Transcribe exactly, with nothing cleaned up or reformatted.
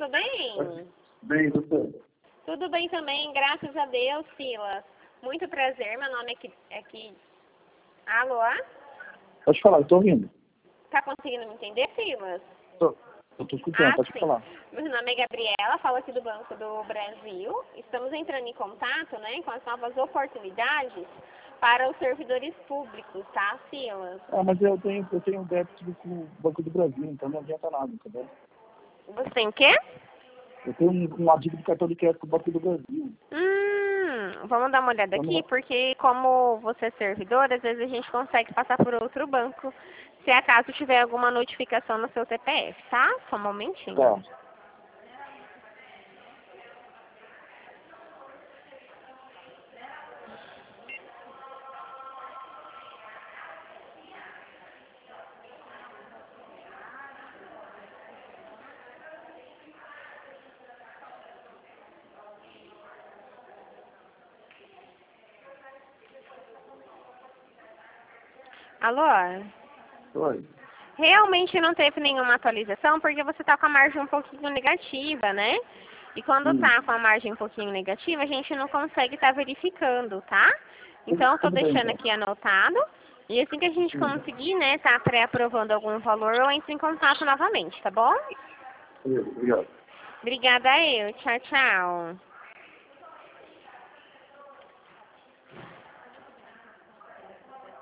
tudo bem? Bem, você? Tudo bem também, graças a Deus, Silas. Muito prazer, meu nome é aqui... É aqui... Alô? Pode falar, eu tô ouvindo. Tá conseguindo me entender, Silas? Tô. Eu tô escutando, Ah, pode sim. falar. Meu nome é Gabriela, falo aqui do Banco do Brasil. Estamos entrando em contato, né, com as novas oportunidades para os servidores públicos, tá, Silas? Ah, mas eu tenho, eu tenho um débito com o Banco do Brasil, então não adianta nada, entendeu? Você tem o quê? Eu tenho um, uma dívida de cartão de crédito com o Banco do Brasil. Hum, vamos dar uma olhada Então, aqui, não... porque como você é servidor, às vezes a gente consegue passar por outro banco, se acaso tiver alguma notificação no seu C P F, tá? Só um momentinho. Tá. Alô? Oi. Realmente não teve nenhuma atualização, porque você está com a margem um pouquinho negativa, né? E quando Hum. está com a margem um pouquinho negativa, a gente não consegue estar verificando, tá? Então, eu estou Tudo bem, deixando então. aqui anotado. E assim que a gente Hum. conseguir, né, tá pré-aprovando algum valor, eu entro em contato novamente, tá bom? Obrigado. Obrigada eu. Tchau, tchau.